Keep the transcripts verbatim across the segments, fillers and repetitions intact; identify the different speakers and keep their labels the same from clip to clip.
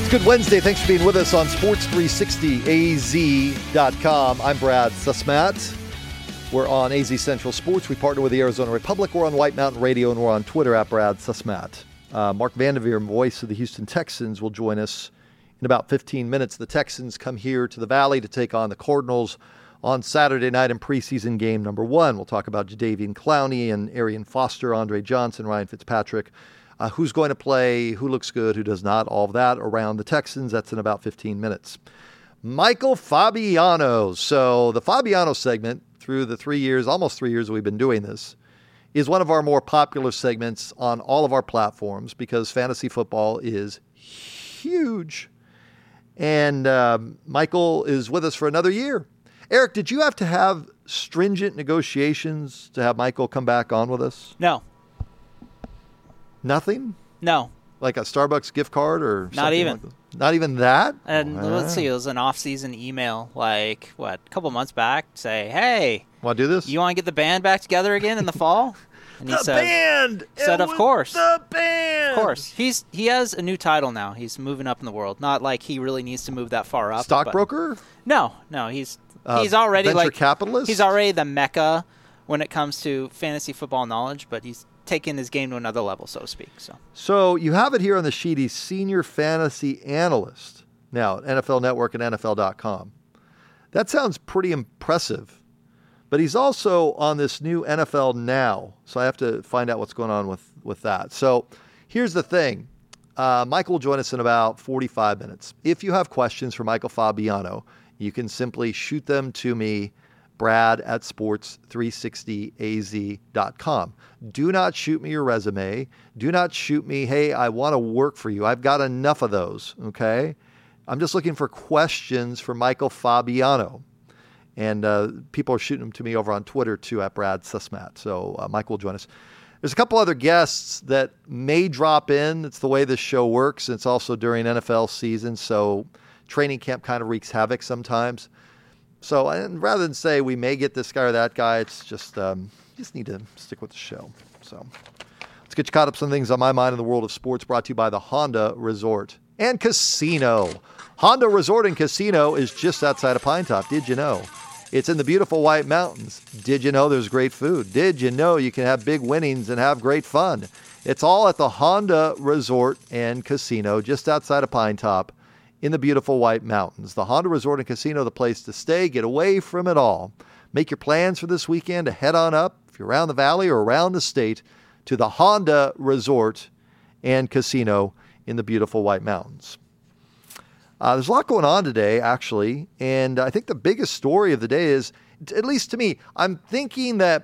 Speaker 1: It's Good Wednesday. Thanks for being with us on Sports three sixty A Z dot com. I'm Brad Susmat. We're on A Z Central Sports. We partner with the Arizona Republic. We're on White Mountain Radio, and we're on Twitter at Brad Susmat. Uh, Mark Vanderveer, voice of the Houston Texans, will join us in about fifteen minutes. The Texans come here to the Valley to take on the Cardinals on Saturday night in preseason game number one. We'll talk about Jadeveon Clowney and Arian Foster, Andre Johnson, Ryan Fitzpatrick. Uh, who's going to play, who looks good, who does not, all of that around the Texans. That's in about fifteen minutes. Michael Fabiano. So the Fabiano segment, through the three years, almost three years that we've been doing this, is one of our more popular segments on all of our platforms because fantasy football is huge. And um, Michael is with us for another year. Eric, did you have to have stringent negotiations to have Michael come back on with us?
Speaker 2: No.
Speaker 1: Nothing?
Speaker 2: No.
Speaker 1: Like a Starbucks gift card or something?
Speaker 2: Not even.
Speaker 1: Like Not even that?
Speaker 2: And
Speaker 1: wow.
Speaker 2: let's see, it was an off-season email, like, what, a couple months back, say, hey.
Speaker 1: Want to do this?
Speaker 2: You want to get the band back together again in the fall? And he
Speaker 1: the
Speaker 2: said,
Speaker 1: band!
Speaker 2: said,
Speaker 1: it
Speaker 2: of course.
Speaker 1: The band!
Speaker 2: Of course. He's He has a new title now. He's moving up in the world. Not like he really needs to move that far up.
Speaker 1: Stockbroker?
Speaker 2: No, no. He's
Speaker 1: uh,
Speaker 2: he's already
Speaker 1: venture
Speaker 2: like
Speaker 1: capitalist?
Speaker 2: He's already the mecca when it comes to fantasy football knowledge, but he's taking his game to another level, so to speak. So,
Speaker 1: so you have it here on the sheet. He's senior fantasy analyst now at N F L Network and N F L dot com. That sounds pretty impressive. But he's also on this new N F L Now, so I have to find out what's going on with, with that. So here's the thing. Uh, Michael will join us in about forty-five minutes. If you have questions for Michael Fabiano, you can simply shoot them to me, Brad at sports three sixty A Z dot com. Do not shoot me your resume. Do not shoot me, hey, I want to work for you. I've got enough of those, okay? I'm just looking for questions for Michael Fabiano. And uh, people are shooting them to me over on Twitter, too, at Brad Susmat. So uh, Michael will join us. There's a couple other guests that may drop in. It's the way this show works. It's also during N F L season, so training camp kind of wreaks havoc sometimes. So and rather than say we may get this guy or that guy, it's just um, you just need to stick with the show. So let's get you caught up some things on my mind in the world of sports, brought to you by the Honda Resort and Casino. Honda Resort and Casino is just outside of Pine Top. Did you know? It's in the beautiful White Mountains. Did you know there's great food? Did you know you can have big winnings and have great fun? It's all at the Honda Resort and Casino just outside of Pine Top in the beautiful White Mountains. The Honda Resort and Casino, the place to stay. Get away from it all. Make your plans for this weekend to head on up, if you're around the valley or around the state, to the Honda Resort and Casino in the beautiful White Mountains. Uh, there's a lot going on today, actually, and I think the biggest story of the day is, at least to me, I'm thinking that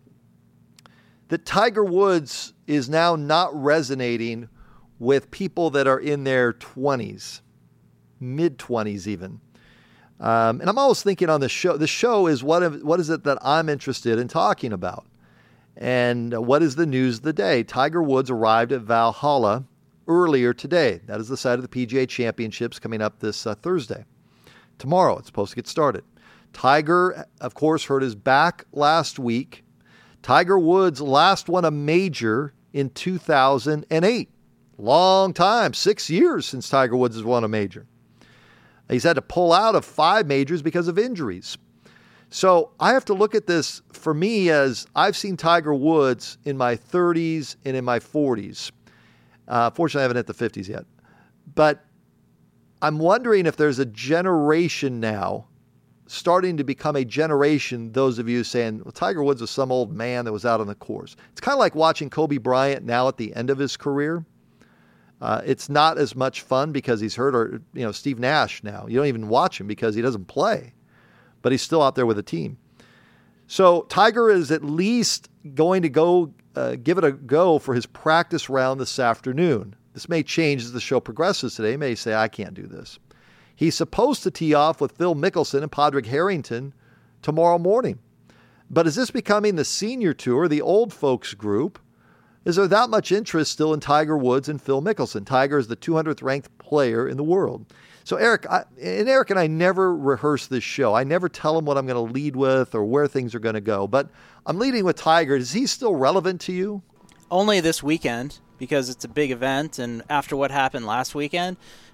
Speaker 1: that Tiger Woods is now not resonating with people that are in their twenties, mid-twenties even. Um, and I'm always thinking on the show, the show is what, what is it that I'm interested in talking about? And what is the news of the day? Tiger Woods arrived at Valhalla earlier today. That is the site of the P G A Championships coming up this uh, Thursday. Tomorrow, it's supposed to get started. Tiger, of course, hurt his back last week. Tiger Woods last won a major in two thousand eight. Long time, six years since Tiger Woods has won a major. He's had to pull out of five majors because of injuries. So I have to look at this for me as I've seen Tiger Woods in my thirties and in my forties. Uh, fortunately, I haven't hit the fifties yet. But I'm wondering if there's a generation now starting to become a generation, those of you saying, well, Tiger Woods was some old man that was out on the course. It's kind of like watching Kobe Bryant now at the end of his career. Uh, it's not as much fun because he's hurt, or, you know, Steve Nash now. You don't even watch him because he doesn't play. But he's still out there with a team. So Tiger is at least going to go uh, give it a go for his practice round this afternoon. This may change as the show progresses today. He may say, I can't do this. He's supposed to tee off with Phil Mickelson and Padraig Harrington tomorrow morning. But is this becoming the senior tour, the old folks group? Is there that much interest still in Tiger Woods and Phil Mickelson? Tiger is the two hundredth ranked player in the world. So Eric, I, and Eric and I never rehearse this show. I never tell him what I'm going to lead with or where things are going to go. But I'm leading with Tiger. Is he still relevant to you?
Speaker 2: Only this weekend, because it's a big event, and after what happened last weekend,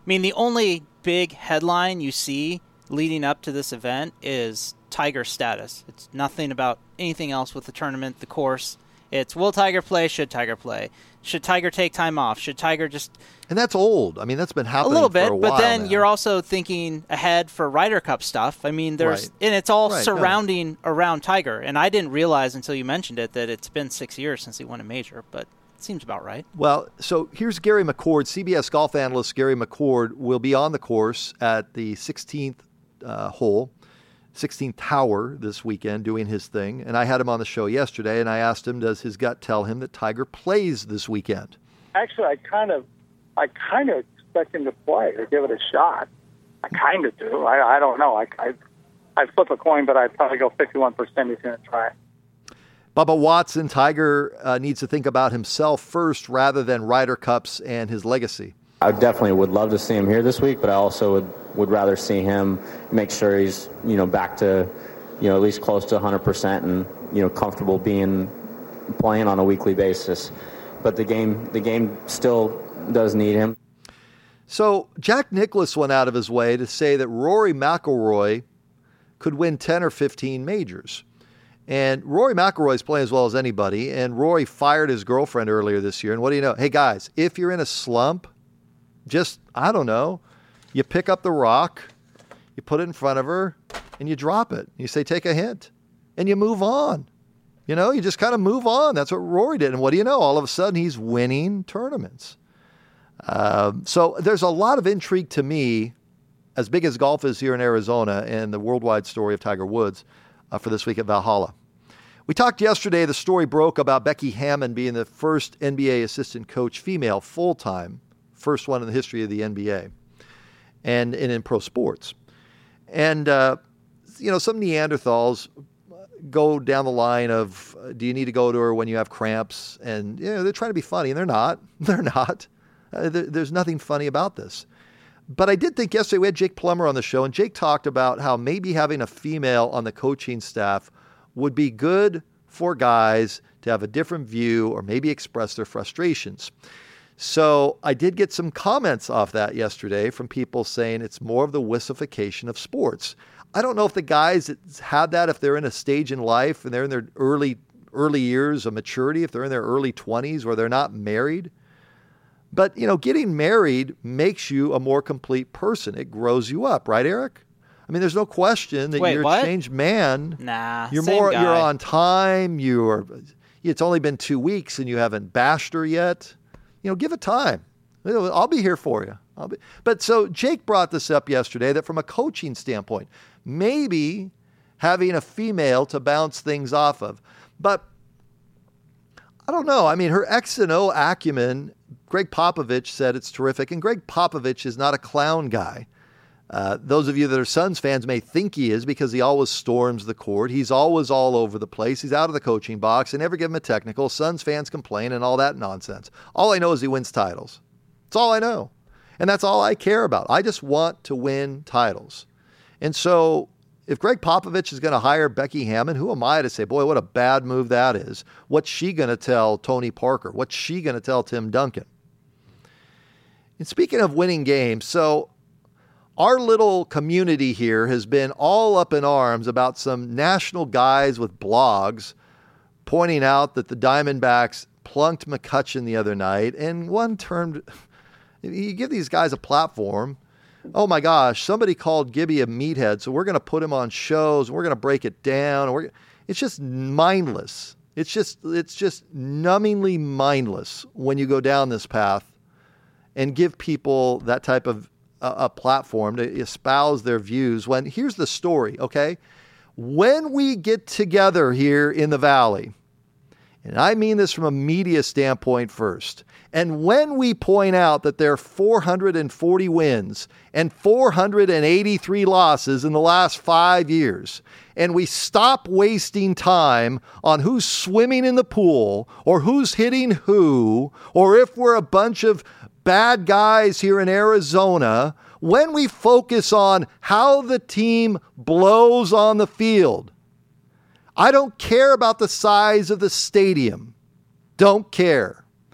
Speaker 2: mean, the only big headline you see leading up to this event is Tiger status. It's nothing about anything else with the tournament, the course. It's will Tiger play? Should Tiger play? Should Tiger take time off? Should Tiger just...
Speaker 1: And that's old. I mean, that's been happening
Speaker 2: a little bit,
Speaker 1: for a while
Speaker 2: but then
Speaker 1: now.
Speaker 2: You're also thinking ahead for Ryder Cup stuff. I mean, there's
Speaker 1: Right.
Speaker 2: and it's all
Speaker 1: Right,
Speaker 2: surrounding around Tiger. And I didn't realize until you mentioned it that it's been six years since he won a major, but it seems about right.
Speaker 1: Well, so here's Gary McCord. C B S golf analyst Gary McCord will be on the course at the sixteenth uh, hole, sixteenth tower this weekend doing his thing. And I had him on the show yesterday, and I asked him, does his gut tell him that Tiger plays this weekend?
Speaker 3: Actually, I kind of, I kind of expect him to play or give it a shot. I kind of do. I, I don't know. I, I, I flip a coin, but I'd probably go fifty-one percent he's going to try.
Speaker 1: Bubba Watson, Tiger uh, needs to think about himself first rather than Ryder Cups and his legacy.
Speaker 4: I definitely would love to see him here this week, but I also would, would rather see him make sure he's, you know, back to, you know, at least close to one hundred percent and, you know, comfortable being playing on a weekly basis. But the game, the game still does need him.
Speaker 1: So Jack Nicklaus went out of his way to say that Rory McIlroy could win ten or fifteen majors. And Rory McIlroy's playing as well as anybody, and Rory fired his girlfriend earlier this year. And what do you know? Hey, guys, if you're in a slump, just, I don't know, you pick up the rock, you put it in front of her, and you drop it. You say, take a hint, and you move on. You know, you just kind of move on. That's what Rory did. And what do you know? All of a sudden, he's winning tournaments. Um, so there's a lot of intrigue to me, as big as golf is here in Arizona, and the worldwide story of Tiger Woods uh, for this week at Valhalla. We talked yesterday, the story broke about Becky Hammon being the first N B A assistant coach female full-time, first one in the history of the N B A and, and in pro sports. And, uh, you know, some Neanderthals go down the line of, uh, do you need to go to her when you have cramps? And, you know, they're trying to be funny, and they're not. They're not. Uh, there, there's nothing funny about this. But I did think yesterday we had Jake Plummer on the show, and Jake talked about how maybe having a female on the coaching staff would be good for guys to have a different view or maybe express their frustrations. So I did get some comments off that yesterday from people saying it's more of the wussification of sports. I don't know if the guys that had that, if they're in a stage in life and they're in their early early years of maturity, if they're in their early twenties or they're not married. But, you know, getting married makes you a more complete person. It grows you up, right, Eric? I mean, there's no question that
Speaker 2: Wait,
Speaker 1: you're
Speaker 2: what?
Speaker 1: a changed man.
Speaker 2: Nah,
Speaker 1: you're
Speaker 2: same
Speaker 1: more.
Speaker 2: guy.
Speaker 1: You're on time. You're. It's only been two weeks and you haven't bashed her yet. You know, give it time. I'll be here for you. I'll be. But so Jake brought this up yesterday that from a coaching standpoint, maybe having a female to bounce things off of. But I don't know. I mean, her X and O acumen, Greg Popovich said it's terrific. And Greg Popovich is not a clown guy. Uh, those of you that are Suns fans may think he is because he always storms the court. He's always all over the place. He's out of the coaching box. They never give him a technical. Suns fans complain and all that nonsense. All I know is he wins titles. That's all I know. And that's all I care about. I just want to win titles. And so if Greg Popovich is going to hire Becky Hammon, who am I to say, boy, what a bad move that is? What's she going to tell Tony Parker? What's she going to tell Tim Duncan? And speaking of winning games, so our little community here has been all up in arms about some national guys with blogs pointing out that the Diamondbacks plunked McCutchen the other night. And one termed, you give these guys a platform. Oh my gosh, somebody called Gibby a meathead, so we're going to put him on shows and we're going to break it down. We're, it's just mindless. It's just, it's just numbingly mindless when you go down this path and give people that type of a, a platform to espouse their views. When here's the story, okay? When we get together here in the Valley, and I mean this from a media standpoint first, and when we point out that there are four hundred forty wins and four hundred eighty-three losses in the last five years, and we stop wasting time on who's swimming in the pool or who's hitting who, or if we're a bunch of bad guys here in Arizona, when we focus on how the team blows on the field. I don't care about the size of the stadium. Don't care.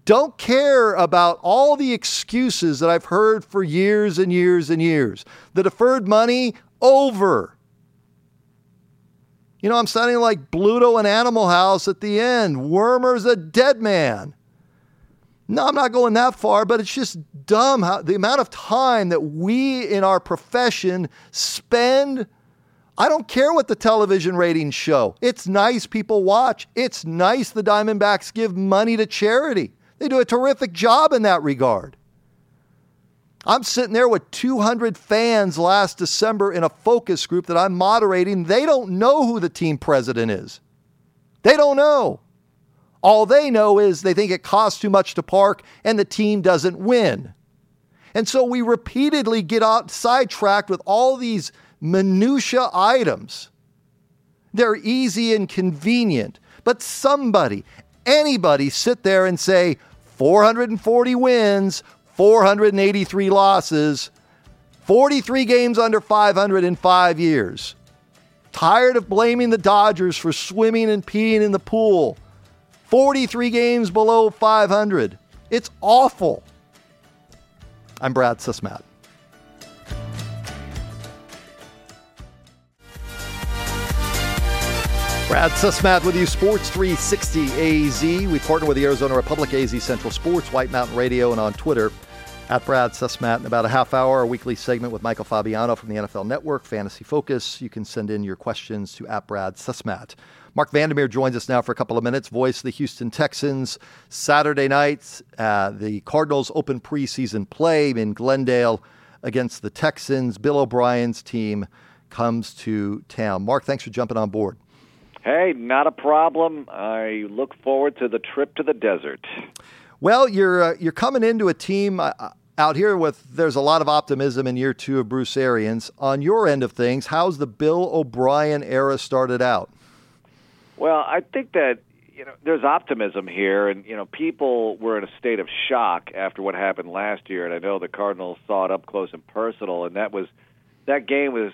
Speaker 1: Don't care about all the excuses that I've heard for years and years and years. The deferred money, over. You know, I'm sounding like Bluto and Animal House at the end. Wormer's a dead man. No, I'm not going that far, but it's just dumb how the amount of time that we in our profession spend. I don't care what the television ratings show. It's nice people watch. It's nice the Diamondbacks give money to charity. They do a terrific job in that regard. I'm sitting there with two hundred fans last December in a focus group that I'm moderating. They don't know who the team president is. They don't know. All they know is they think it costs too much to park and the team doesn't win. And so we repeatedly get out sidetracked with all these minutia items. They're easy and convenient, but somebody, anybody sit there and say four hundred forty wins, four hundred eighty-three losses, forty-three games under five hundred in five years. Tired of blaming the Dodgers for swimming and peeing in the pool. forty-three games below five hundred. It's awful. I'm Brad Susmat. Brad Susmat with you, Sports three sixty A Z. We partner with the Arizona Republic, A Z Central Sports, White Mountain Radio, and on Twitter, at Brad Susmat. In about a half hour, a weekly segment with Michael Fabiano from the N F L Network, Fantasy Focus. You can send in your questions to at Brad Susmat. Mark Vandermeer joins us now for a couple of minutes, voice of the Houston Texans. Saturday night, uh, the Cardinals open preseason play in Glendale against the Texans. Bill O'Brien's team comes to town. Mark, thanks for jumping on board.
Speaker 5: Hey, not a problem. I look forward to the trip to the desert.
Speaker 1: Well, you're uh, you're coming into a team uh, out here with, there's a lot of optimism in year two of Bruce Arians. On your end of things, how's the Bill O'Brien era started out?
Speaker 5: Well, I think that, you know, there's optimism here, and, you know, people were in a state of shock after what happened last year, and I know the Cardinals saw it up close and personal, and that was, that game was,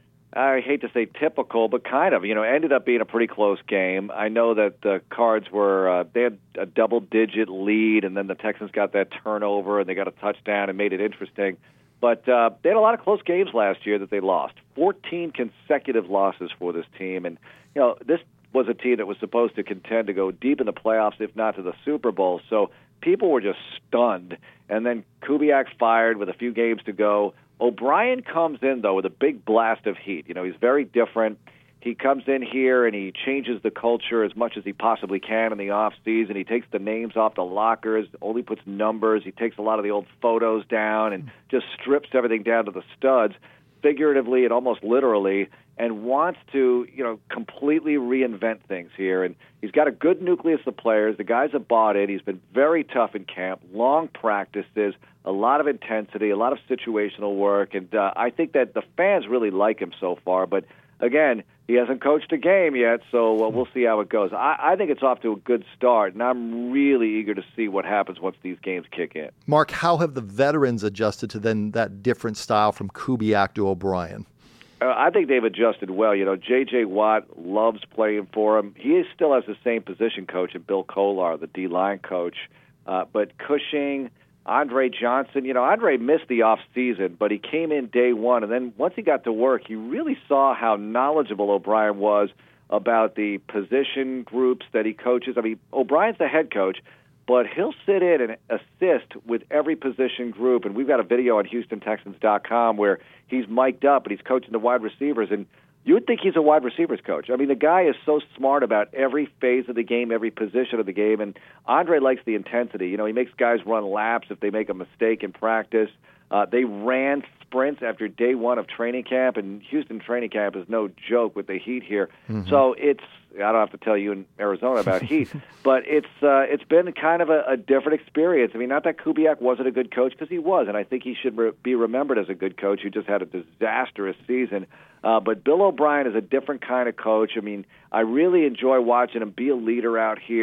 Speaker 5: I hate to say typical, but kind of, you know, ended up being a pretty close game. I know that the Cards were, uh, they had a double-digit lead, and then the Texans got that turnover, and they got a touchdown and made it interesting. But uh, they had a lot of close games last year that they lost. fourteen consecutive losses for this team, and, you know, this was a team that was supposed to contend to go deep in the playoffs, if not to the Super Bowl. So people were just stunned. And then Kubiak fired with a few games to go. O'Brien comes in, though, with a big blast of heat. You know, he's very different. He comes in here and he changes the culture as much as he possibly can in the offseason. He takes the names off the lockers, only puts numbers. He takes a lot of the old photos down and just strips everything down to the studs, figuratively and almost literally, and wants to, you know, completely reinvent things here. And he's got a good nucleus of players. The guys have bought it. He's been very tough in camp, long practices, a lot of intensity, a lot of situational work. And uh, I think that the fans really like him so far. But, again, he hasn't coached a game yet, so uh, we'll see how it goes. I, I think it's off to a good start, and I'm really eager to see what happens once these games kick in.
Speaker 1: Mark, how have the veterans adjusted to then that different style from Kubiak to O'Brien?
Speaker 5: Uh, I think they've adjusted well. You know, J J. Watt loves playing for him. He still has the same position coach in Bill Kolar, the D-line coach. Uh, but Cushing, Andre Johnson, you know, Andre missed the off season, but he came in day one. And then once he got to work, he really saw how knowledgeable O'Brien was about the position groups that he coaches. I mean, O'Brien's the head coach, but he'll sit in and assist with every position group. And we've got a video on Houston Texans dot com where he's mic'd up and he's coaching the wide receivers. And you would think he's a wide receivers coach. I mean, the guy is so smart about every phase of the game, every position of the game. And Andre likes the intensity. You know, he makes guys run laps if they make a mistake in practice. Uh, they ran sprints after day one of training camp, and Houston training camp is no joke with the heat here. Mm-hmm. So it's, I don't have to tell you in Arizona about heat, but it's uh, it's been kind of a, a different experience. I mean, not that Kubiak wasn't a good coach, because he was, and I think he should re- be remembered as a good coach who just had a disastrous season. Uh, but Bill O'Brien is a different kind of coach. I mean, I really enjoy watching him be a leader out here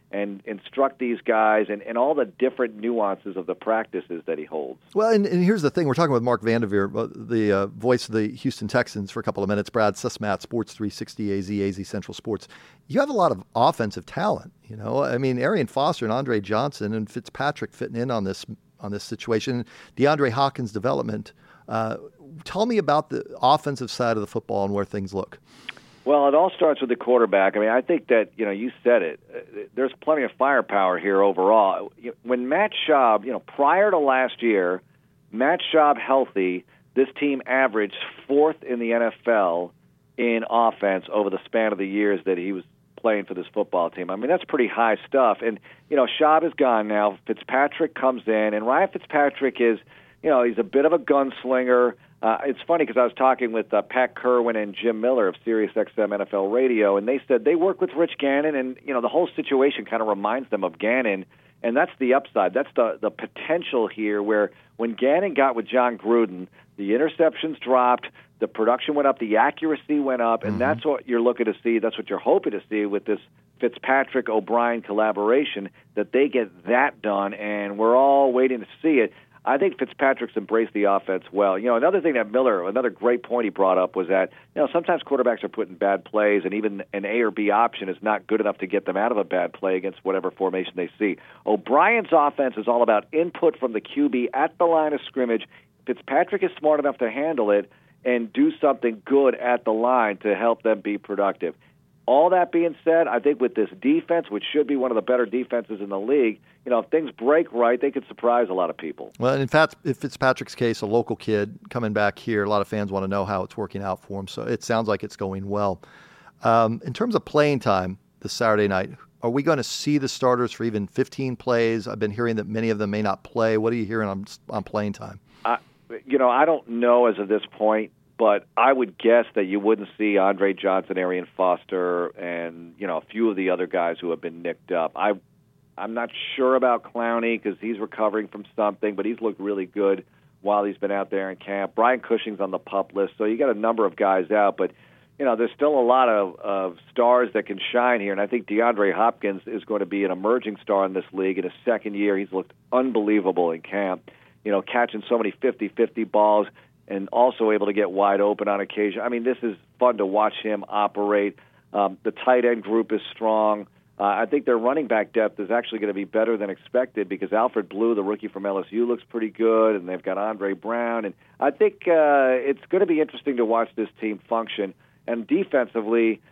Speaker 5: and instruct these guys and, and all the different nuances of the practices that he holds.
Speaker 1: Well, and, and here's the thing. We're talking with Mark Vanderveer, the uh, voice of the Houston Texans, for a couple of minutes. Brad Sussmat, Sports three sixty A Z, A Z Central Sports. You have a lot of offensive talent, you know. I mean, Arian Foster and Andre Johnson and Fitzpatrick fitting in on this on this situation. DeAndre Hopkins' development. Uh, tell me about the offensive side of the football and where things look.
Speaker 5: Well, it all starts with the quarterback. I mean, I think that, you know, you said it. There's plenty of firepower here overall. When Matt Schaub, you know, prior to last year, Matt Schaub healthy, this team averaged fourth in the N F L in offense over the span of the years that he was playing for this football team. I mean, that's pretty high stuff. And, you know, Schaub is gone now. Fitzpatrick comes in, and Ryan Fitzpatrick is, you know, he's a bit of a gunslinger. Uh, it's funny because I was talking with uh, Pat Kerwin and Jim Miller of Sirius X M N F L Radio, and they said they work with Rich Gannon, and you know the whole situation kind of reminds them of Gannon, and that's the upside. That's the the potential here, where when Gannon got with John Gruden, the interceptions dropped, the production went up, the accuracy went up, and mm-hmm. that's what you're looking to see. That's what you're hoping to see with this Fitzpatrick O'Brien collaboration, that they get that done, and we're all waiting to see it. I think Fitzpatrick's embraced the offense well. You know, another thing that Miller, another great point he brought up was that, you know, sometimes quarterbacks are put in bad plays, and even an A or B option is not good enough to get them out of a bad play against whatever formation they see. O'Brien's offense is all about input from the Q B at the line of scrimmage. Fitzpatrick is smart enough to handle it and do something good at the line to help them be productive. All that being said, I think with this defense, which should be one of the better defenses in the league, you know, if things break right, they could surprise a lot of people.
Speaker 1: Well, and in fact, if Fitzpatrick's case, a local kid coming back here, a lot of fans want to know how it's working out for him. So it sounds like it's going well. Um, in terms of playing time this Saturday night, are we going to see the starters for even fifteen plays? I've been hearing that many of them may not play. What are you hearing on, on playing time?
Speaker 5: Uh, you know, I don't know as of this point. But I would guess that you wouldn't see Andre Johnson, Arian Foster, and you know a few of the other guys who have been nicked up. I, I'm not sure about Clowney because he's recovering from something, but he's looked really good while he's been out there in camp. Brian Cushing's on the PUP list, so you got a number of guys out. But you know there's still a lot of, of stars that can shine here, and I think DeAndre Hopkins is going to be an emerging star in this league in his second year. He's looked unbelievable in camp. You know, catching so many fifty-fifty balls, and also able to get wide open on occasion. I mean, this is fun to watch him operate. Um, the tight end group is strong. Uh, I think their running back depth is actually going to be better than expected because Alfred Blue, the rookie from L S U, looks pretty good, and they've got Andre Brown. And I think uh, it's going to be interesting to watch this team function. And defensively,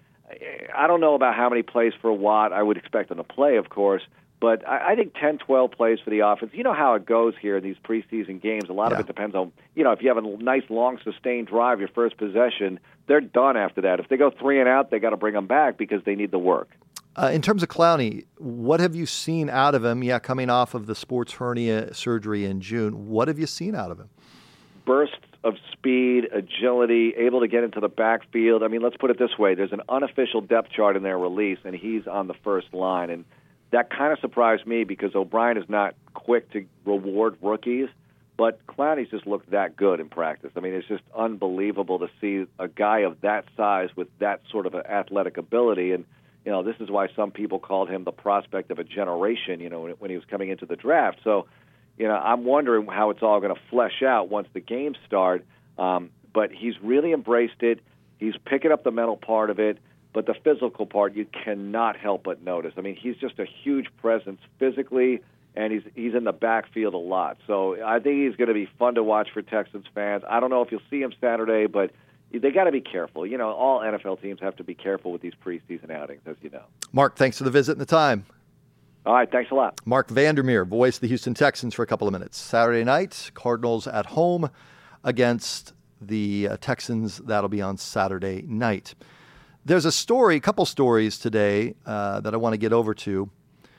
Speaker 5: I don't know about how many plays for Watt. I would expect them to play, of course. But I think ten, twelve plays for the offense. You know how it goes here in these preseason games. A lot yeah. of it depends on, you know, if you have a nice, long, sustained drive, your first possession, they're done after that. If they go three and out, they got to bring them back because they need the work.
Speaker 1: Uh, in terms of Clowney, what have you seen out of him? Yeah, coming off of the sports hernia surgery in June, what have you seen out of him?
Speaker 5: Bursts of speed, agility, able to get into the backfield. I mean, let's put it this way. There's an unofficial depth chart in their release, and he's on the first line. And that kind of surprised me because O'Brien is not quick to reward rookies, but Clowney's just looked that good in practice. I mean, it's just unbelievable to see a guy of that size with that sort of athletic ability. And, you know, this is why some people called him the prospect of a generation, you know, when he was coming into the draft. So, you know, I'm wondering how it's all going to flesh out once the games start. Um, but he's really embraced it. He's picking up the mental part of it. But the physical part, you cannot help but notice. I mean, he's just a huge presence physically, and he's he's in the backfield a lot. So I think he's going to be fun to watch for Texans fans. I don't know if you'll see him Saturday, but they got to be careful. You know, all N F L teams have to be careful with these preseason outings, as you know.
Speaker 1: Mark, thanks for the visit and the time.
Speaker 5: All right, thanks a lot.
Speaker 1: Mark Vandermeer, voice of the Houston Texans for a couple of minutes. Saturday night, Cardinals at home against the uh, Texans. That'll be on Saturday night. There's a story, a couple stories today uh, that I want to get over to.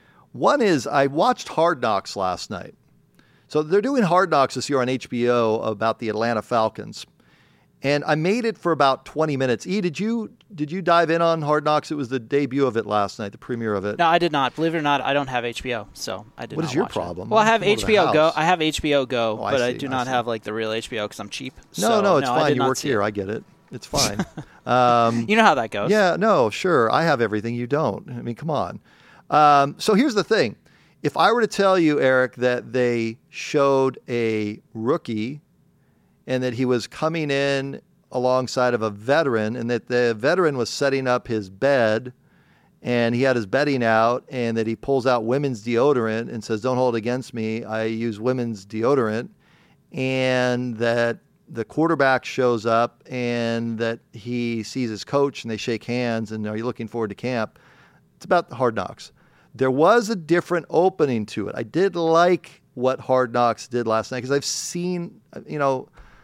Speaker 1: One is I watched Hard Knocks last night. So they're doing Hard Knocks this year on H B O about the Atlanta Falcons. And I made it for about twenty minutes. E, did you did you dive in on Hard Knocks? It was the debut of it last night, the premiere of it.
Speaker 2: No, I did not. Believe it or not, I don't have H B O, so I did not watch it.
Speaker 1: What is your problem?
Speaker 2: Well, I have H B O Go. I have H B O Go,
Speaker 1: oh, I
Speaker 2: but
Speaker 1: see,
Speaker 2: I do
Speaker 1: I
Speaker 2: not
Speaker 1: see.
Speaker 2: have like the real H B O because I'm cheap.
Speaker 1: No,
Speaker 2: so,
Speaker 1: no, it's
Speaker 2: no,
Speaker 1: fine. You work
Speaker 2: see
Speaker 1: here.
Speaker 2: it.
Speaker 1: I get it. It's fine. um,
Speaker 2: you know how that goes.
Speaker 1: Yeah, no, sure. I have everything. You don't. I mean, come on. Um, so here's the thing. If I were to tell you, Eric, that they showed a rookie and that he was coming in alongside of a veteran and that the veteran was setting up his bed and he had his bedding out and that he pulls out women's deodorant and says, don't hold it against me, I use women's deodorant, and that the quarterback shows up and that he sees his coach and they shake hands and are you looking forward to camp? It's about Hard Knocks. There was a different opening to it. I did like what Hard Knocks did last night because I've seen, you know,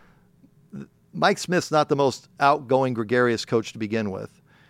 Speaker 1: Mike Smith's not the most outgoing, gregarious coach to begin with.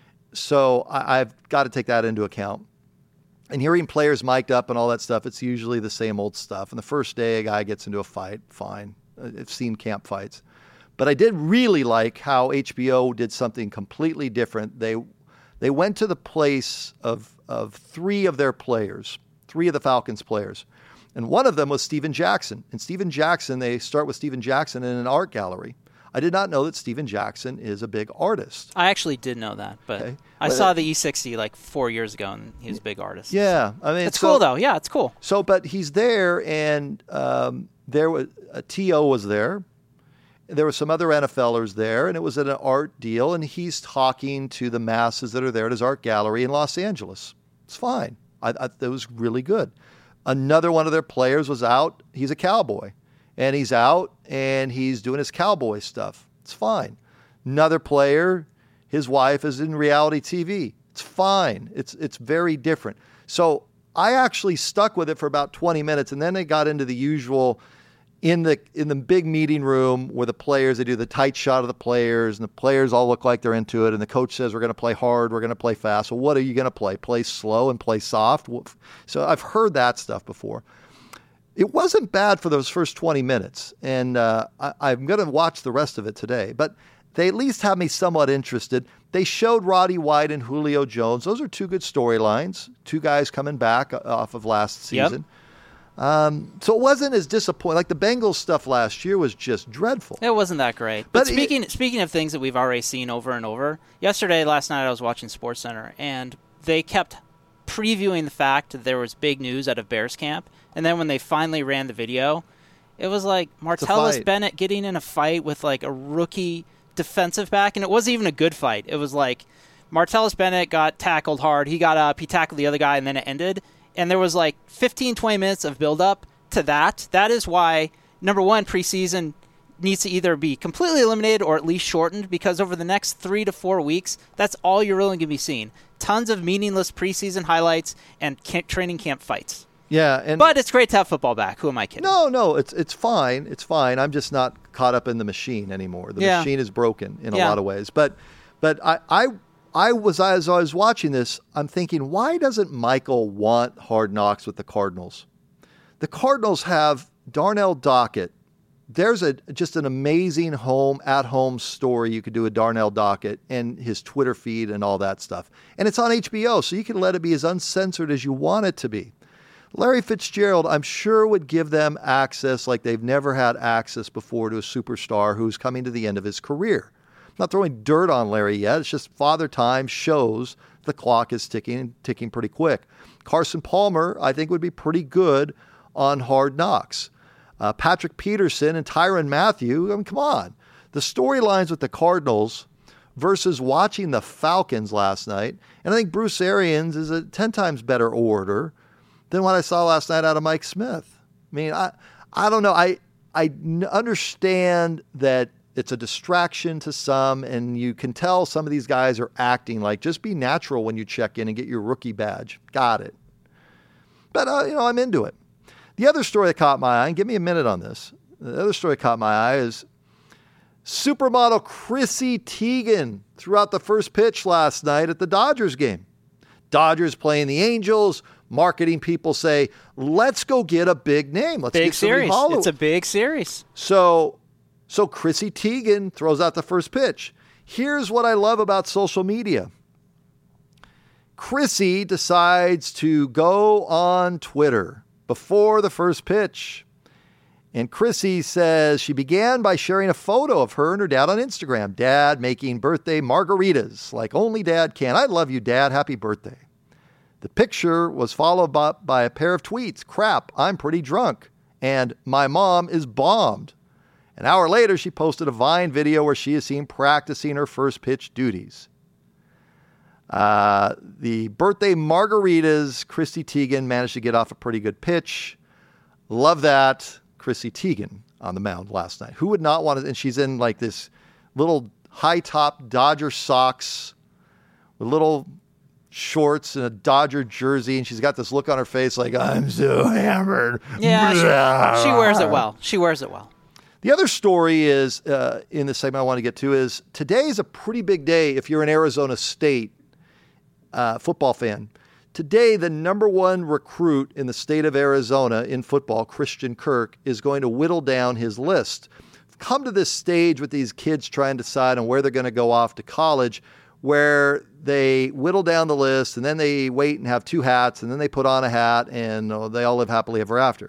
Speaker 1: So I, I've got to take that into account. And hearing players mic'd up and all that stuff, it's usually the same old stuff. And the first day a guy gets into a fight, fine. I've seen camp fights. But I did really like how H B O did something completely different. They they went to the place of, of three of their players, three of the Falcons players. And one of them was Steven Jackson. And Steven Jackson, they start with Steven Jackson in an art gallery. I did not know that Steven Jackson is a big artist.
Speaker 2: I actually did know that, but okay. I well, saw the E sixty like four years ago, and he was a big artist.
Speaker 1: Yeah,
Speaker 2: so.
Speaker 1: I mean,
Speaker 2: it's
Speaker 1: so,
Speaker 2: cool though. Yeah, it's cool.
Speaker 1: So, but he's there, and um, there was a T O was there. There were some other NFLers there, and it was an art deal. And he's talking to the masses that are there at his art gallery in Los Angeles. It's fine. I, I, it was really good. Another one of their players was out. He's a cowboy. And he's out and he's doing his cowboy stuff. It's fine. Another player, his wife is in reality T V. It's fine. It's it's very different. So I actually stuck with it for about twenty minutes, and then they got into the usual in the in the big meeting room where the players, they do the tight shot of the players, and the players all look like they're into it, and the coach says, we're going to play hard, we're going to play fast. Well, what are you going to play? Play slow and play soft? So I've heard that stuff before. It wasn't bad for those first twenty minutes, and uh, I, I'm going to watch the rest of it today. But they at least have me somewhat interested. They showed Roddy White and Julio Jones. Those are two good storylines, two guys coming back off of last season. Yep. Um, so it wasn't as disappointing. Like the Bengals stuff last year was just dreadful.
Speaker 2: It wasn't that great. But, but speaking it, speaking of things that we've already seen over and over, yesterday, last night, I was watching SportsCenter, and they kept previewing the fact that there was big news out of Bears camp. And then when they finally ran the video, it was like Martellus Bennett getting in a fight with like a rookie defensive back. And it wasn't even a good fight. It was like Martellus Bennett got tackled hard. He got up, he tackled the other guy, and then it ended. And there was like fifteen, twenty minutes of build-up to that. That is why, number one, preseason needs to either be completely eliminated or at least shortened, because over the next three to four weeks, that's all you're really going to be seeing. Tons of meaningless preseason highlights and camp, training camp fights.
Speaker 1: Yeah, and
Speaker 2: but it's great to have football back. Who am I kidding?
Speaker 1: No, no, it's it's fine. It's fine. I'm just not caught up in the machine anymore. The
Speaker 2: yeah.
Speaker 1: machine is broken in
Speaker 2: yeah.
Speaker 1: a lot of ways. But but I, I I was as I was watching this, I'm thinking, why doesn't Michael want Hard Knocks with the Cardinals? The Cardinals have Darnell Dockett. There's a just an amazing home at home story you could do with Darnell Dockett and his Twitter feed and all that stuff. And it's on H B O, so you can let it be as uncensored as you want it to be. Larry Fitzgerald, I'm sure, would give them access like they've never had access before to a superstar who's coming to the end of his career. I'm not throwing dirt on Larry yet. It's just Father Time shows the clock is ticking, ticking pretty quick. Carson Palmer, I think, would be pretty good on Hard Knocks. Uh, Patrick Peterson and Tyrann Mathieu, I mean, come on. The storylines with the Cardinals versus watching the Falcons last night, and I think Bruce Arians is a ten times better orator than what I saw last night out of Mike Smith. I mean, I I don't know. I I understand that it's a distraction to some, and you can tell some of these guys are acting like, just be natural when you check in and get your rookie badge. Got it. But, uh, you know, I'm into it. The other story that caught my eye, and give me a minute on this. The other story that caught my eye is supermodel Chrissy Teigen threw out the first pitch last night at the Dodgers game. Dodgers playing the Angels. Marketing people say, let's go get a big name. Let's
Speaker 2: big
Speaker 1: get
Speaker 2: series.
Speaker 1: Hollywood.
Speaker 2: It's a big series.
Speaker 1: So, so Chrissy Teigen throws out the first pitch. Here's what I love about social media. Chrissy decides to go on Twitter before the first pitch. And Chrissy says she began by sharing a photo of her and her dad on Instagram. Dad making birthday margaritas like only Dad can. I love you, Dad. Happy birthday. The picture was followed by, by a pair of tweets. Crap, I'm pretty drunk. And my mom is bombed. An hour later, she posted a Vine video where she is seen practicing her first pitch duties. Uh, the birthday margaritas, Chrissy Teigen managed to get off a pretty good pitch. Love that. Chrissy Teigen on the mound last night. Who would not want to? And she's in like this little high-top Dodger socks with little shorts and a Dodger jersey, and she's got this look on her face like, I'm so hammered.
Speaker 2: Yeah, she, she wears it well. She wears it well.
Speaker 1: The other story is, uh, in the segment I want to get to, is today is a pretty big day if you're an Arizona State uh, football fan. Today, the number one recruit in the state of Arizona in football, Christian Kirk, is going to whittle down his list. Come to this stage with these kids trying to decide on where they're going to go off to college, where they whittle down the list and then they wait and have two hats and then they put on a hat and oh, they all live happily ever after.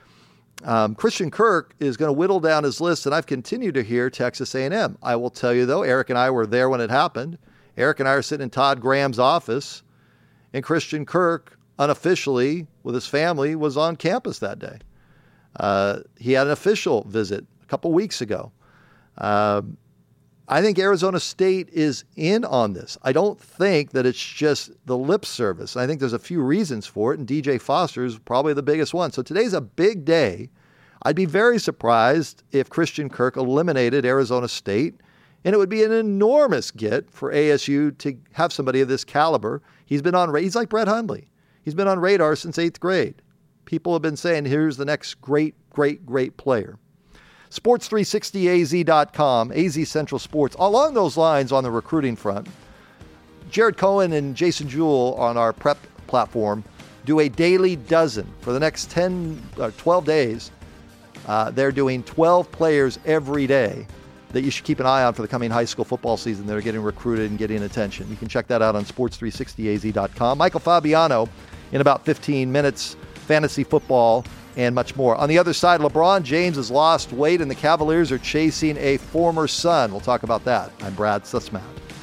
Speaker 1: Um, Christian Kirk is going to whittle down his list, and I've continued to hear Texas A and M. I will tell you, though, Eric and I were there when it happened. Eric and I are sitting in Todd Graham's office, and Christian Kirk, unofficially, with his family, was on campus that day. Uh, he had an official visit a couple weeks ago. Uh, I think Arizona State is in on this. I don't think that it's just the lip service. I think there's a few reasons for it, and D J Foster is probably the biggest one. So today's a big day. I'd be very surprised if Christian Kirk eliminated Arizona State, and it would be an enormous get for A S U to have somebody of this caliber. He's been on, he's like Brett Hundley. He's been on radar since eighth grade. People have been saying, here's the next great, great, great player. sports three sixty A Z dot com, A Z Central Sports. Along those lines on the recruiting front, Jared Cohen and Jason Jewell on our prep platform do a daily dozen for the next ten, uh, twelve days. Uh, they're doing twelve players every day that you should keep an eye on for the coming high school football season that are getting recruited and getting attention. You can check that out on sports three sixty A Z dot com. Michael Fabiano in about fifteen minutes, fantasy football, and much more. On the other side, LeBron James has lost weight and the Cavaliers are chasing a former son. We'll talk about that. I'm Brad Sussman.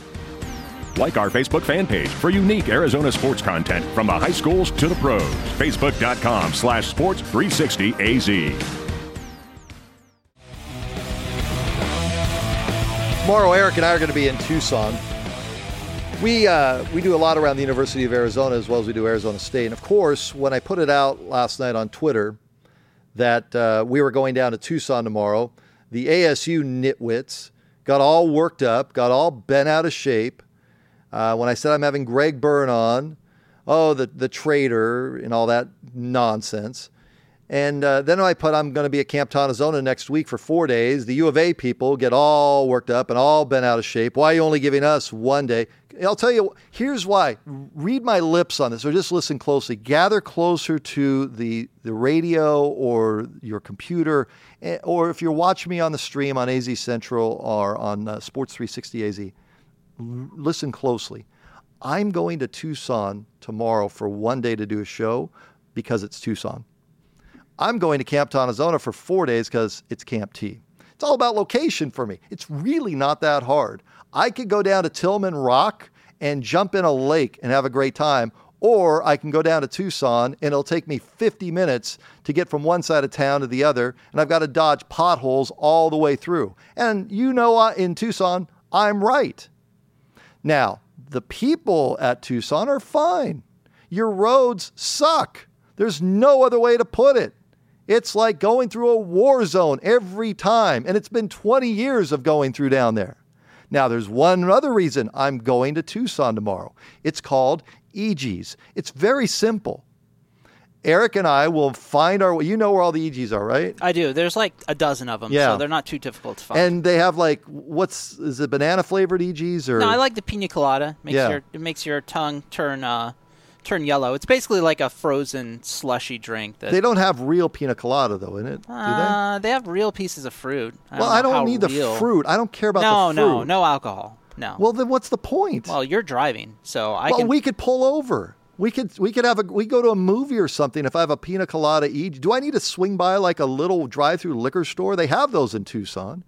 Speaker 6: Like our Facebook fan page for unique Arizona sports content from the high schools to the pros. Facebook.com slash sports 360 AZ.
Speaker 1: Tomorrow, Eric and I are going to be in Tucson. We uh, we do a lot around the University of Arizona as well as we do Arizona State. And of course, when I put it out last night on Twitter that uh, we were going down to Tucson tomorrow, the A S U nitwits got all worked up, got all bent out of shape. Uh, when I said I'm having Greg Byrne on, oh, the, the traitor and all that nonsense. And uh, then I put, I'm going to be at Camp Tonazona next week for four days. The U of A people get all worked up and all bent out of shape. Why are you only giving us one day? I'll tell you, here's why. Read my lips on this, or just listen closely. Gather closer to the, the radio or your computer, or if you're watching me on the stream on A Z Central or on uh, Sports three sixty A Z, l- listen closely. I'm going to Tucson tomorrow for one day to do a show because it's Tucson. I'm going to Camp Tonazona for four days because it's Camp T. It's all about location for me. It's really not that hard. I could go down to Tillman Rock and jump in a lake and have a great time, or I can go down to Tucson and it'll take me fifty minutes to get from one side of town to the other, and I've got to dodge potholes all the way through. And you know, in Tucson, I'm right. Now, the people at Tucson are fine. Your roads suck. There's no other way to put it. It's like going through a war zone every time, and it's been twenty years of going through down there. Now, there's one other reason I'm going to Tucson tomorrow. It's called E Gs. It's very simple. Eric and I will find our way. You know where all the E Gs are, right?
Speaker 2: I do. There's like a dozen of them,
Speaker 1: yeah.
Speaker 2: So they're not too difficult to find.
Speaker 1: And they have like, what's, is it banana flavored E Gs? Or?
Speaker 2: No, I like the pina colada. Makes
Speaker 1: yeah.
Speaker 2: your, it makes your tongue turn uh, turn yellow. It's basically like a frozen slushy drink. That,
Speaker 1: they don't have real pina colada, though, in it, do
Speaker 2: uh,
Speaker 1: they?
Speaker 2: They have real pieces of fruit. I
Speaker 1: well,
Speaker 2: don't
Speaker 1: I don't
Speaker 2: need
Speaker 1: the fruit. I don't care about
Speaker 2: no,
Speaker 1: the fruit.
Speaker 2: No, no, no alcohol. No.
Speaker 1: Well, then what's the point?
Speaker 2: Well, you're driving, so I
Speaker 1: well,
Speaker 2: can...
Speaker 1: we could pull over. We could we could have a we go to a movie or something. If I have a pina colada E G, do I need to swing by like a little drive-through liquor store? They have those in Tucson.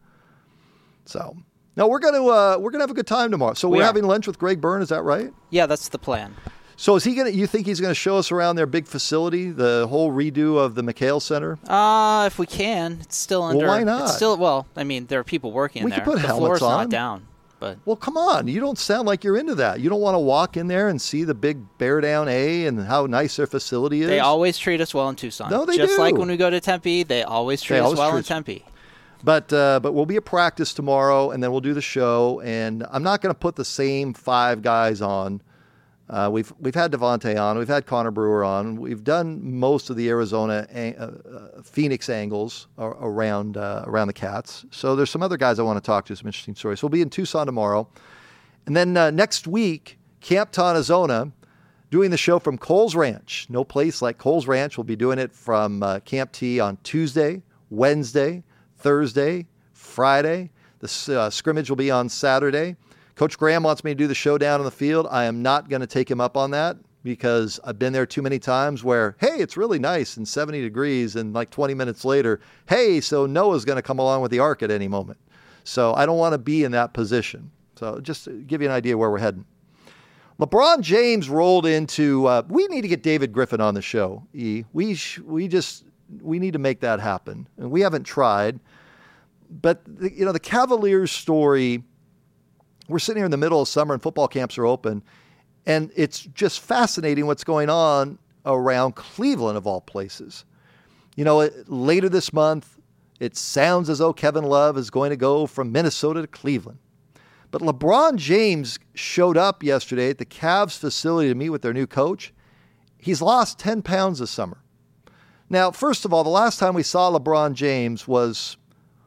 Speaker 1: So no, we're gonna uh, we're gonna have a good time tomorrow. So
Speaker 2: We
Speaker 1: we're
Speaker 2: are.
Speaker 1: having lunch with Greg Byrne. Is that right?
Speaker 2: Yeah, that's the plan.
Speaker 1: So is he gonna? You think he's gonna show us around their big facility, the whole redo of the McHale Center?
Speaker 2: Uh, if we can, it's still under.
Speaker 1: Well, why not?
Speaker 2: It's still well. I mean, there are people working
Speaker 1: We
Speaker 2: there.
Speaker 1: could put
Speaker 2: the
Speaker 1: helmets
Speaker 2: floor's
Speaker 1: on.
Speaker 2: not down, but
Speaker 1: Well, come on. You don't sound like you're into that. You don't want to walk in there and see the big Bear Down A and how nice their facility is?
Speaker 2: they always treat us well in Tucson.
Speaker 1: No, they
Speaker 2: Just
Speaker 1: do.
Speaker 2: like when we go to Tempe, they always treat
Speaker 1: They
Speaker 2: us
Speaker 1: always
Speaker 2: well
Speaker 1: treat
Speaker 2: in
Speaker 1: us-
Speaker 2: Tempe.
Speaker 1: But uh, but we'll be at practice tomorrow, and then we'll do the show. And I'm not going to put the same five guys on. Uh, we've we've had Devontae on, we've had Connor Brewer on, we've done most of the Arizona uh, uh, Phoenix angles ar- around uh, around the Cats. So there's some other guys I want to talk to, some interesting stories. So we'll be in Tucson tomorrow, and then uh, next week, Camp Tonazona, doing the show from Coles Ranch. No place like Coles Ranch. We'll be doing it from uh, Camp T on Tuesday, Wednesday, Thursday, Friday. The uh, scrimmage will be on Saturday. Coach Graham wants me to do the show down on the field. I am not going to take him up on that because I've been there too many times where, hey, it's really nice and seventy degrees, and like twenty minutes later, hey, so Noah's going to come along with the ark at any moment. So I don't want to be in that position. So just to give you an idea where we're heading. LeBron James rolled into, uh, we need to get David Griffin on the show, E. We, sh- we just, we need to make that happen. And we haven't tried. But, the, you know, the Cavaliers story, we're sitting here in the middle of summer and football camps are open, and it's just fascinating what's going on around Cleveland, of all places. You know, it, later this month, it sounds as though Kevin Love is going to go from Minnesota to Cleveland. But LeBron James showed up yesterday at the Cavs facility to meet with their new coach. He's lost ten pounds this summer. Now, first of all, the last time we saw LeBron James was,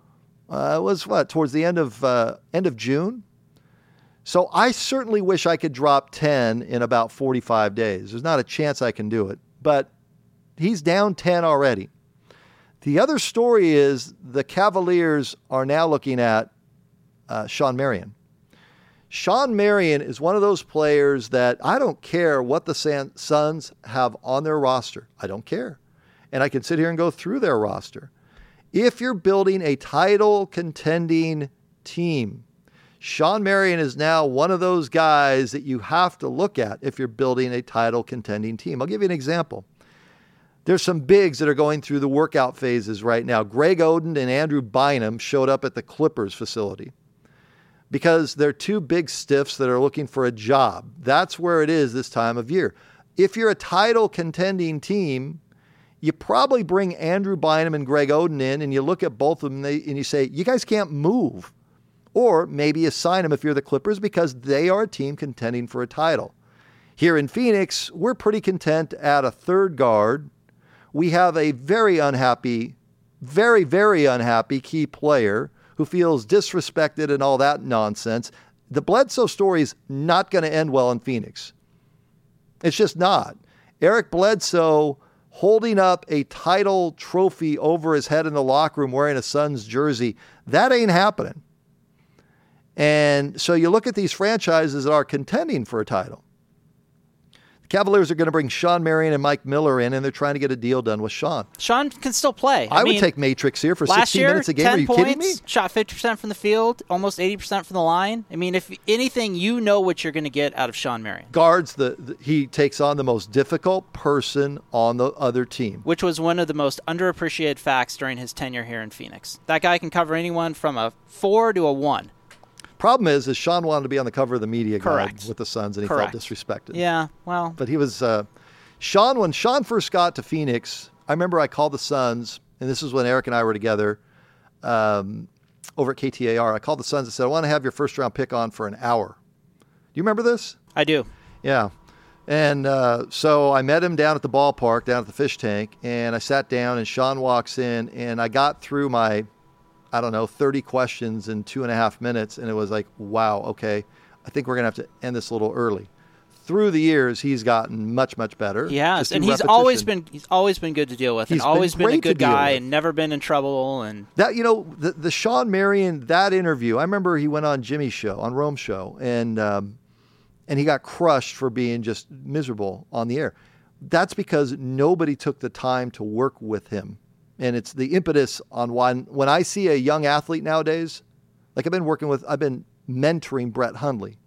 Speaker 1: uh, was what, towards the end of uh, end of June? So I certainly wish I could drop ten in about forty-five days. There's not a chance I can do it, but he's down ten already. The other story is the Cavaliers are now looking at uh, Shawn Marion. Shawn Marion is one of those players that I don't care what the San- Suns have on their roster. I don't care. And I can sit here and go through their roster. If you're building a title contending team, Shawn Marion is now one of those guys that you have to look at if you're building a title contending team. I'll give you an example. There's some bigs that are going through the workout phases right now. Greg Oden and Andrew Bynum showed up at the Clippers facility because they're two big stiffs that are looking for a job. That's where it is this time of year. If you're a title contending team, you probably bring Andrew Bynum and Greg Oden in and you look at both of them and you say, you guys can't move. Or maybe you sign them if you're the Clippers because they are a team contending for a title. Here in Phoenix, we're pretty content at a third guard. We have a very unhappy, very, very unhappy key player who feels disrespected and all that nonsense. The Bledsoe story is not going to end well in Phoenix. It's just not. Eric Bledsoe holding up a title trophy over his head in the locker room wearing a Suns jersey, that ain't happening. And so you look at these franchises that are contending for a title. The Cavaliers are going to bring Shawn Marion and Mike Miller in, and they're trying to get a deal done with Shawn.
Speaker 2: Shawn can still play. I,
Speaker 1: I
Speaker 2: mean,
Speaker 1: would take Matrix here for
Speaker 2: last
Speaker 1: sixteen
Speaker 2: year,
Speaker 1: minutes a game.
Speaker 2: ten
Speaker 1: Are you
Speaker 2: points,
Speaker 1: kidding me?
Speaker 2: Shot fifty percent from the field, almost eighty percent from the line. I mean, if anything, you know what you're going to get out of Shawn Marion.
Speaker 1: Guards, the, the he takes on the most difficult person on the other team.
Speaker 2: Which was one of the most underappreciated facts during his tenure here in Phoenix. That guy can cover anyone from a four to a one.
Speaker 1: Problem is, is Shawn wanted to be on the cover of the media
Speaker 2: Correct.
Speaker 1: guide with the Suns, and he
Speaker 2: Correct.
Speaker 1: felt disrespected.
Speaker 2: Yeah, well.
Speaker 1: But he was, uh, Shawn, when Shawn first got to Phoenix, I remember I called the Suns, and this is when Eric and I were together um, over at K T A R. I called the Suns and said, I want to have your first round pick on for an hour. Do you remember this?
Speaker 2: I do.
Speaker 1: Yeah. And uh, so I met him down at the ballpark, down at the fish tank, and I sat down, and Shawn walks in, and I got through my, I don't know, thirty questions in two and a half minutes, and it was like, wow, okay, I think we're going to have to end this a little early. Through the years, he's gotten much, much better.
Speaker 2: He has,
Speaker 1: Just
Speaker 2: and
Speaker 1: through
Speaker 2: he's
Speaker 1: repetition.
Speaker 2: always been he's always been good to deal with,
Speaker 1: He's
Speaker 2: and always
Speaker 1: been
Speaker 2: been, a
Speaker 1: great to
Speaker 2: good
Speaker 1: deal
Speaker 2: guy,
Speaker 1: with.
Speaker 2: and never been in trouble. And
Speaker 1: That, you know, the, the Shawn Marion, that interview, I remember he went on Jimmy's show, on Rome's show, and um, and he got crushed for being just miserable on the air. That's because nobody took the time to work with him. And it's the impetus on when, when I see a young athlete nowadays, like I've been working with, I've been mentoring Brett Hundley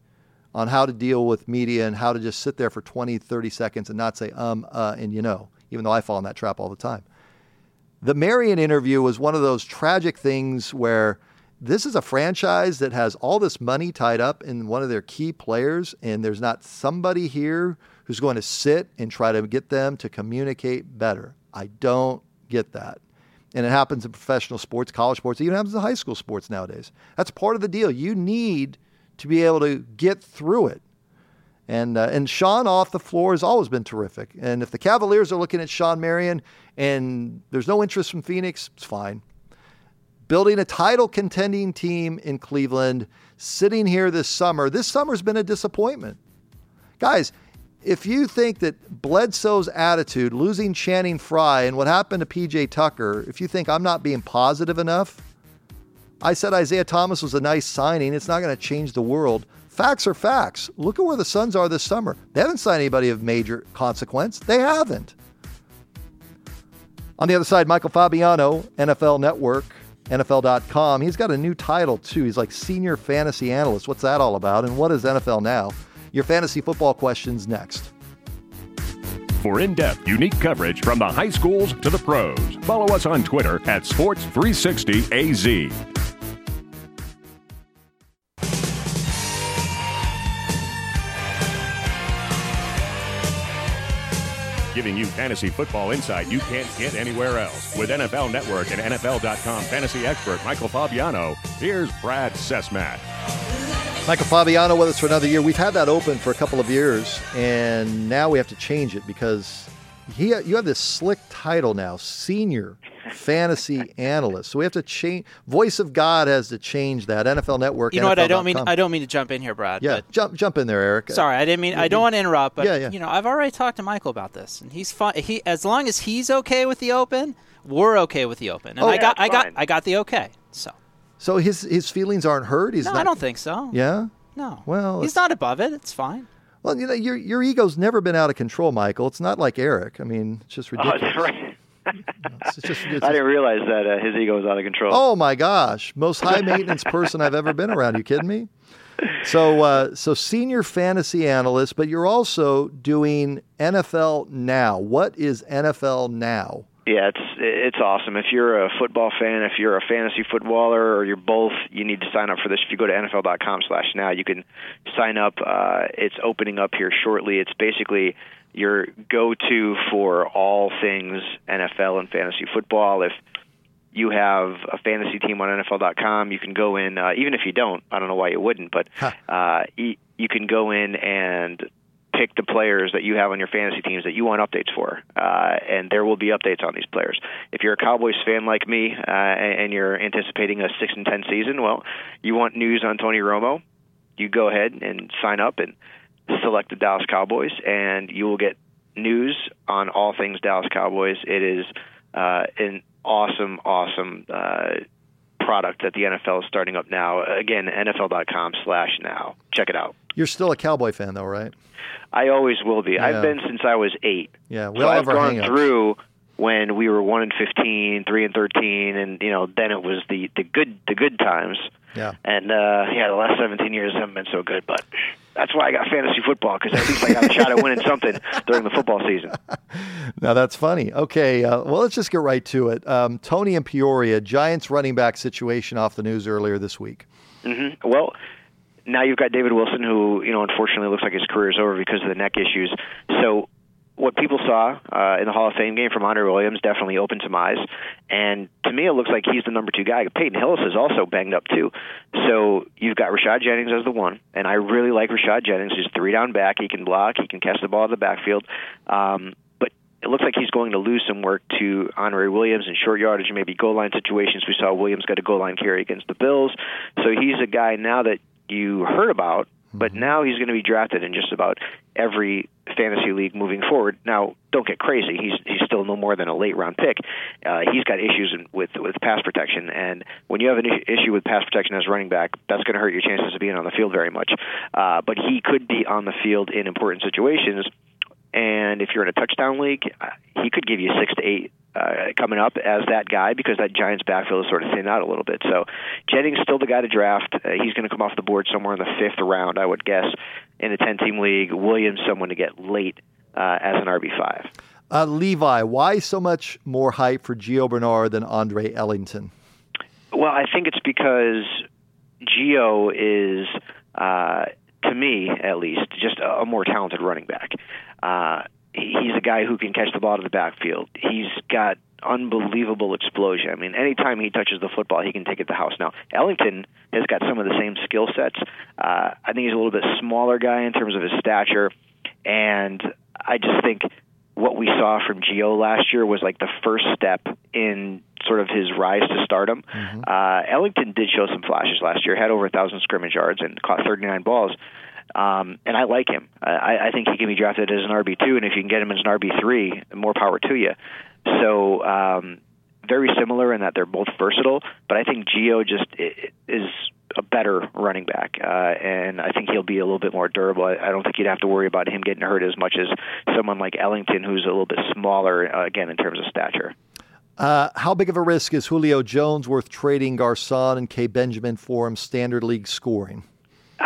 Speaker 1: on how to deal with media and how to just sit there for twenty, thirty seconds and not say, um, uh, and you know, even though I fall in that trap all the time. The Marion interview was one of those tragic things where this is a franchise that has all this money tied up in one of their key players, and there's not somebody here who's going to sit and try to get them to communicate better. I don't get that. And it happens in professional sports, college sports, it even happens in high school sports nowadays. That's part of the deal. You need to be able to get through it. And uh, and Sean off the floor has always been terrific. And if the Cavaliers are looking at Sean Marion and there's no interest from Phoenix, it's fine. Building a title contending team in Cleveland, sitting here this summer. This summer's been a disappointment. Guys, if you think that Bledsoe's attitude, losing Channing Frye, and what happened to P J Tucker, if you think I'm not being positive enough, I said Isaiah Thomas was a nice signing. It's not going to change the world. Facts are facts. Look at where the Suns are this summer. They haven't signed anybody of major consequence. They haven't. On the other side, Michael Fabiano, N F L Network, N F L dot com. He's got a new title, too. He's like Senior Fantasy Analyst. What's that all about? And what is N F L Now? Your fantasy football questions next.
Speaker 6: For in-depth, unique coverage from the high schools to the pros, follow us on Twitter at Sports three sixty A Z. Giving you fantasy football insight you can't get anywhere else. With N F L Network and N F L dot com fantasy expert Michael Fabiano, here's Brad Sesmat.
Speaker 1: Michael Fabiano with us for another year. We've had that open for a couple of years, and now we have to change it because he, you have this slick title now, Senior Fantasy Analyst. So we have to change. Voice of God has to change that. N F L Network.
Speaker 2: You know
Speaker 1: N F L.
Speaker 2: what? I don't mean. I don't mean to jump in here, Brad.
Speaker 1: Yeah,
Speaker 2: but
Speaker 1: jump jump in there, Eric.
Speaker 2: Sorry, I didn't mean. I don't want to interrupt, but
Speaker 1: yeah, yeah.
Speaker 2: you know, I've already talked to Michael about this, and he's fine. He, as long as he's okay with the open, we're okay with the open. And
Speaker 1: oh,
Speaker 2: I got,
Speaker 5: yeah,
Speaker 2: I got,
Speaker 5: fine.
Speaker 2: I got the okay. So.
Speaker 1: So his his feelings aren't hurt. He's
Speaker 2: no,
Speaker 1: not,
Speaker 2: I don't think so.
Speaker 1: Yeah.
Speaker 2: No.
Speaker 1: Well,
Speaker 2: he's not above it. It's fine.
Speaker 1: Well, you know, your your ego's never been out of control, Michael. It's not like Eric. I mean, it's just ridiculous.
Speaker 5: Oh, that's right.
Speaker 1: It's just, it's
Speaker 5: I didn't realize that uh, his ego was out of control.
Speaker 1: Oh my gosh, most high maintenance person I've ever been around. Are you kidding me? So, uh, so senior fantasy analyst, but you're also doing N F L Now. What is N F L Now?
Speaker 7: Yeah, it's it's awesome. If you're a football fan, if you're a fantasy footballer, or you're both, you need to sign up for this. If you go to N F L dot com slash now, you can sign up. Uh, it's opening up here shortly. It's basically your go-to for all things N F L and fantasy football. If you have a fantasy team on N F L dot com, you can go in, uh, even if you don't, I don't know why you wouldn't, but uh, you, you can go in and pick the players that you have on your fantasy teams that you want updates for, uh, and there will be updates on these players. If you're a Cowboys fan like me uh, and, and you're anticipating a six and ten season, well, you want news on Tony Romo, you go ahead and sign up and select the Dallas Cowboys, and you will get news on all things Dallas Cowboys. It is uh, an awesome, awesome uh, product that the N F L is starting up now. Again, N F L dot com slash now. Check it out.
Speaker 1: You're still a Cowboy fan, though, right?
Speaker 7: I always will be.
Speaker 1: Yeah.
Speaker 7: I've been since I was eight.
Speaker 1: Yeah, we
Speaker 7: so
Speaker 1: all
Speaker 7: I've
Speaker 1: have our
Speaker 7: gone
Speaker 1: hang-ups.
Speaker 7: through when we were one and fifteen, three and thirteen, and you know then it was the, the good the good times.
Speaker 1: Yeah.
Speaker 7: And uh, yeah, the last seventeen years haven't been so good, but that's why I got fantasy football, because at least I got a shot at winning something during the football season.
Speaker 1: Now that's funny. Okay, uh, well let's just get right to it. Um, Tony in Peoria, Giants running back situation off the news earlier this week.
Speaker 7: Mm-hmm. Well, now you've got David Wilson, who, you know, unfortunately looks like his career is over because of the neck issues. So what people saw uh, in the Hall of Fame game from Andre Williams definitely opened some eyes. And to me, it looks like he's the number two guy. Peyton Hillis is also banged up, too. So you've got Rashad Jennings as the one. And I really like Rashad Jennings. He's three down back. He can block. He can catch the ball in the backfield. Um, but it looks like he's going to lose some work to Andre Williams in short yardage and maybe goal line situations. We saw Williams get a goal line carry against the Bills. So he's a guy now that you heard about, but now he's going to be drafted in just about every fantasy league moving forward. Now, don't get crazy. He's he's still no more than a late-round pick. Uh, he's got issues in, with with pass protection, and when you have an issue with pass protection as running back, that's going to hurt your chances of being on the field very much. Uh, but he could be on the field in important situations, and if you're in a touchdown league, uh, he could give you six to eight uh, coming up as that guy because that Giants backfield is sort of thinned out a little bit. So Jennings still the guy to draft. Uh, he's going to come off the board somewhere in the fifth round, I would guess, in a ten-team league. Williams, someone to get late uh, as an R B five.
Speaker 1: Uh, Levi, why so much more hype for Gio Bernard than Andre Ellington?
Speaker 7: Well, I think it's because Gio is, uh, to me at least, just a, a more talented running back. Uh, he's a guy who can catch the ball to the backfield. He's got unbelievable explosion. I mean, anytime he touches the football, he can take it to the house. Now, Ellington has got some of the same skill sets. Uh, I think he's a little bit smaller guy in terms of his stature, and I just think what we saw from Gio last year was like the first step in sort of his rise to stardom. Mm-hmm. Uh, Ellington did show some flashes last year, had over a thousand scrimmage yards and caught thirty-nine balls. Um, and I like him. I, I think he can be drafted as an R B two, and if you can get him as an R B three, more power to you. So um, very similar in that they're both versatile, but I think Gio just is a better running back, uh, and I think he'll be a little bit more durable. I, I don't think you'd have to worry about him getting hurt as much as someone like Ellington, who's a little bit smaller, uh, again, in terms of stature.
Speaker 1: Uh, how big of a risk is Julio Jones worth trading Garcon and K. Benjamin for him standard league scoring?
Speaker 7: Uh,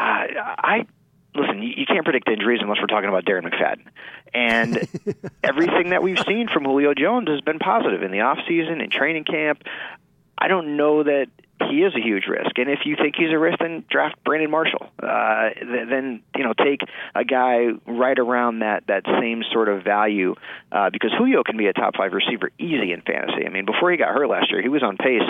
Speaker 7: I Listen, you, you can't predict injuries unless we're talking about Darren McFadden. And everything that we've seen from Julio Jones has been positive in the offseason, in training camp. I don't know that he is a huge risk. And if you think he's a risk, then draft Brandon Marshall. Uh, then, you know, take a guy right around that, that same sort of value uh, because Julio can be a top five receiver easy in fantasy. I mean, before he got hurt last year, he was on pace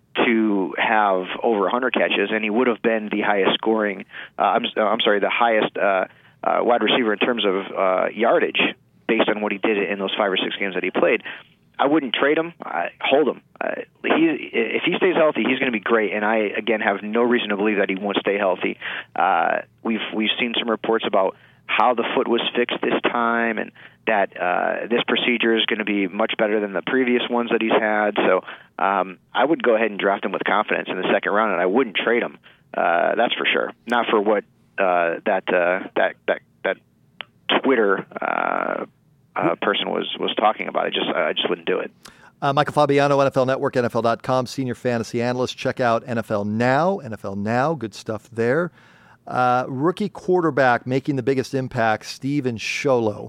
Speaker 7: to have over one hundred catches, and he would have been the highest scoring, uh, I'm, I'm sorry, the highest uh, uh, wide receiver in terms of uh, yardage based on what he did in those five or six games that he played. I wouldn't trade him. I hold him. Uh, he, if he stays healthy, he's going to be great. And I, again, have no reason to believe that he won't stay healthy. Uh, we've we've seen some reports about how the foot was fixed this time, and that uh, this procedure is going to be much better than the previous ones that he's had. So um, I would go ahead and draft him with confidence in the second round, and I wouldn't trade him. Uh, that's for sure. Not for what uh, that uh, that that that Twitter. Uh, Uh, person was was talking about. I just I just wouldn't do it.
Speaker 1: Uh, Michael Fabiano, N F L Network, N F L dot com, senior fantasy analyst. Check out N F L Now, N F L Now, good stuff there. Uh, rookie quarterback making the biggest impact, Steven Sholo.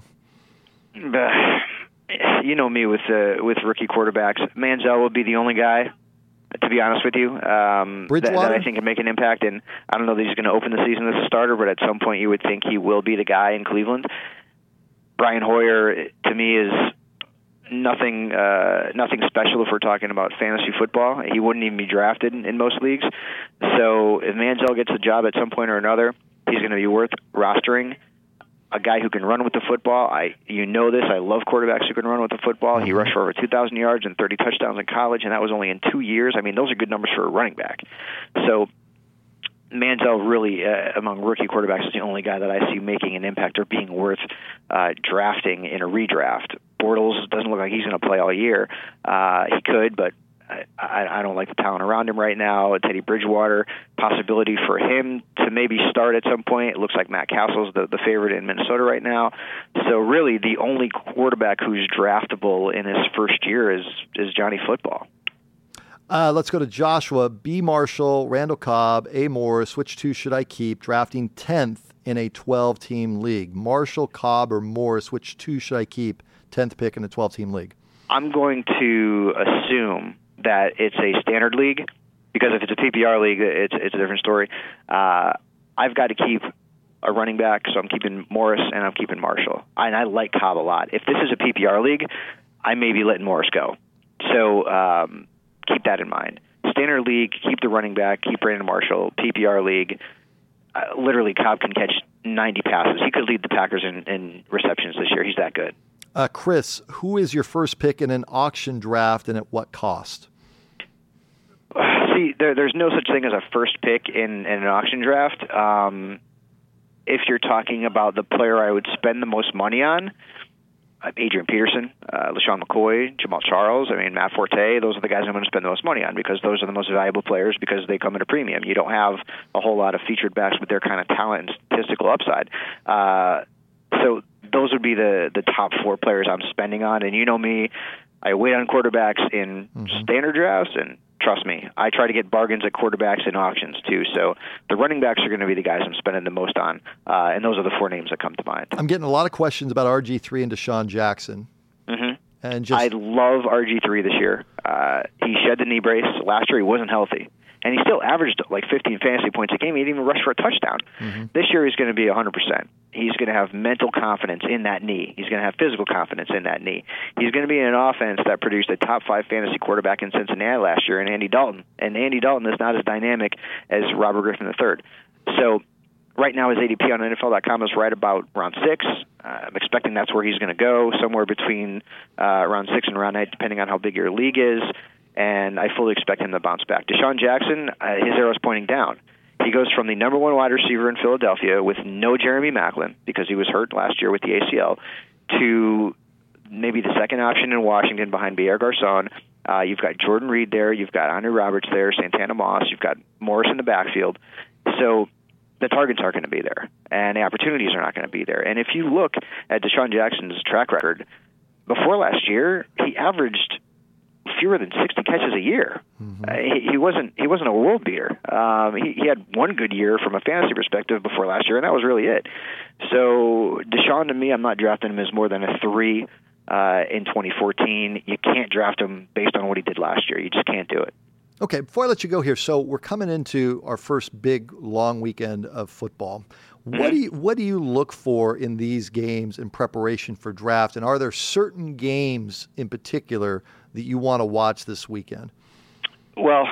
Speaker 7: You know me with uh, with rookie quarterbacks. Manziel would be the only guy, to be honest with you, um, that, that I think can make an impact. And I don't know that he's going to open the season as a starter, but at some point you would think he will be the guy in Cleveland. Brian Hoyer, to me, is nothing uh, nothing special if we're talking about fantasy football. He wouldn't even be drafted in, in most leagues. So if Manziel gets a job at some point or another, he's going to be worth rostering. A guy who can run with the football. I, you know this. I love quarterbacks who can run with the football. He rushed for over two thousand yards and thirty touchdowns in college, and that was only in two years. I mean, those are good numbers for a running back. So Manziel really, uh, among rookie quarterbacks, is the only guy that I see making an impact or being worth uh, drafting in a redraft. Bortles doesn't look like he's going to play all year. Uh, he could, but I, I don't like the talent around him right now. Teddy Bridgewater, possibility for him to maybe start at some point. It looks like Matt Castle's the, the favorite in Minnesota right now. So really, the only quarterback who's draftable in his first year is is Johnny Football.
Speaker 1: Uh, let's go to Joshua. B. Marshall, Randall Cobb, A. Morris. Which two should I keep? Drafting tenth in a twelve-team league. Marshall, Cobb, or Morris, which two should I keep? tenth pick in a twelve-team league.
Speaker 7: I'm going to assume that it's a standard league, because if it's a P P R league, it's, it's a different story. Uh, I've got to keep a running back, so I'm keeping Morris and I'm keeping Marshall. And I like Cobb a lot. If this is a P P R league, I may be letting Morris go. So um, keep that in mind. Standard league, keep the running back, keep Brandon Marshall. P P R league, uh, literally Cobb can catch ninety passes. He could lead the Packers in, in receptions this year. He's that good.
Speaker 1: Uh, Chris, who is your first pick in an auction draft and at what cost?
Speaker 7: See, there, there's no such thing as a first pick in, in an auction draft. Um, if you're talking about the player I would spend the most money on, uh, Adrian Peterson, uh, LaShawn McCoy, Jamal Charles, I mean, Matt Forte, those are the guys I'm going to spend the most money on because those are the most valuable players because they come at a premium. You don't have a whole lot of featured backs with their kind of talent and statistical upside. Uh, so those would be the, the top four players I'm spending on. And you know me, I wait on quarterbacks in
Speaker 1: Mm-hmm.
Speaker 7: standard drafts, and trust me, I try to get bargains at quarterbacks in auctions too. So the running backs are going to be the guys I'm spending the most on, uh, and those are the four names that come to mind.
Speaker 1: I'm getting a lot of questions about R G three and Deshaun Jackson.
Speaker 7: Mm-hmm.
Speaker 1: And just
Speaker 7: I love R G three this year. Uh, he shed the knee brace. Last year he wasn't healthy, and he still averaged like fifteen fantasy points a game. He didn't even rush for a touchdown.
Speaker 1: Mm-hmm.
Speaker 7: This year he's going to be one hundred percent. He's going to have mental confidence in that knee. He's going to have physical confidence in that knee. He's going to be in an offense that produced a top five fantasy quarterback in Cincinnati last year in Andy Dalton. And Andy Dalton is not as dynamic as Robert Griffin the third. So right now his A D P on N F L dot com is right about round six. Uh, I'm expecting that's where he's going to go, somewhere between uh, round six and round eight, depending on how big your league is. And I fully expect him to bounce back. Deshaun Jackson, uh, his arrow's pointing down. He goes from the number one wide receiver in Philadelphia with no Jeremy Maclin because he was hurt last year with the A C L to maybe the second option in Washington behind Pierre Garçon. Uh, you've got Jordan Reed there. You've got Andre Roberts there, Santana Moss. You've got Morris in the backfield. So the targets aren't going to be there, and the opportunities are not going to be there. And if you look at Deshaun Jackson's track record, before last year, he averaged fewer than sixty catches a year. Mm-hmm. Uh, he, he wasn't he wasn't a world beater. Um, he, he had one good year from a fantasy perspective before last year, and that was really it. So Deshaun, to me, I'm not drafting him as more than a three uh, in twenty fourteen. You can't draft him based on what he did last year. You just can't do it.
Speaker 1: Okay, before I let you go here, so we're coming into our first big long weekend of football.
Speaker 7: Mm-hmm.
Speaker 1: What do you what do you look for in these games in preparation for draft? And are there certain games in particular that you want to watch this weekend?
Speaker 7: Well,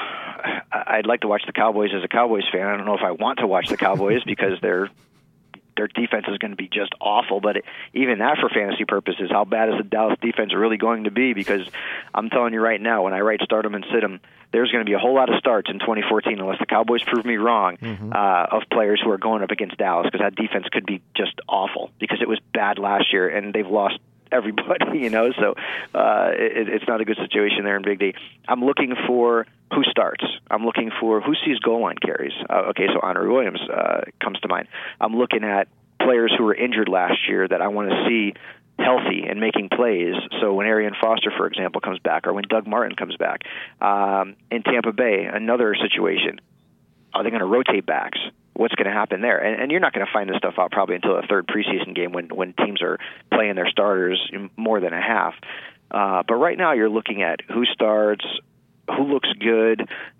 Speaker 7: I'd like to watch the Cowboys as a Cowboys fan. I don't know if I want to watch the Cowboys because they're their defense is going to be just awful. But it, even that, for fantasy purposes, how bad is the Dallas defense really going to be? Because I'm telling you right now, when I write start 'em and sit 'em, there's going to be a whole lot of starts in twenty fourteen, unless the Cowboys prove me wrong, mm-hmm. uh, of players who are going up against Dallas, because that defense could be just awful because it was bad last year and they've lost everybody, you know, so uh, it, it's not a good situation there in Big D. I'm looking for who starts. I'm looking for who sees goal line carries. Uh, okay, so Henry Williams uh, comes to mind. I'm looking at players who were injured last year that I want to see healthy and making plays. So when Arian Foster, for example, comes back, or when Doug Martin comes back. Um, in Tampa Bay, another situation. Are they going to rotate backs? What's going to happen there? And, and you're not going to find this stuff out probably until the third preseason game when, when teams are playing their starters more than a half. Uh, but right now you're looking at who starts, who looks good.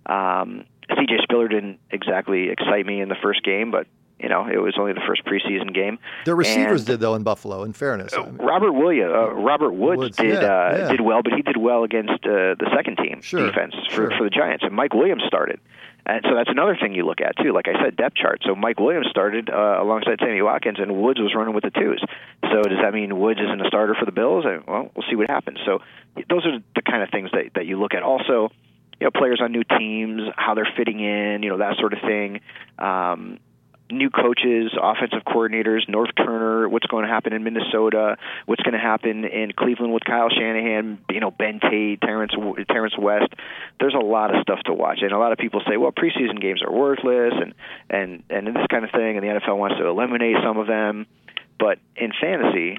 Speaker 7: Um, C J Spiller didn't exactly excite me in the first game, but you know, it was only the first preseason game.
Speaker 1: The receivers
Speaker 7: and,
Speaker 1: did, though, in Buffalo, in fairness. I mean,
Speaker 7: Robert Williams, uh, Robert Woods,
Speaker 1: Woods
Speaker 7: did
Speaker 1: yeah,
Speaker 7: uh,
Speaker 1: yeah.
Speaker 7: did well, but he did well against uh, the second team
Speaker 1: sure,
Speaker 7: defense for,
Speaker 1: sure.
Speaker 7: for the Giants. And Mike Williams started. And so that's another thing you look at, too. Like I said, depth chart. So Mike Williams started uh, alongside Sammy Watkins, and Woods was running with the twos. So does that mean Woods isn't a starter for the Bills? And, well, we'll see what happens. So those are the kind of things that, that you look at. Also, you know, players on new teams, how they're fitting in, you know, that sort of thing. Um, new coaches, offensive coordinators, North Turner, what's going to happen in Minnesota, what's going to happen in Cleveland with Kyle Shanahan, you know, Ben Tate, Terrence, Terrence West. There's a lot of stuff to watch. And a lot of people say, well, preseason games are worthless and, and, and this kind of thing, and the N F L wants to eliminate some of them. But in fantasy,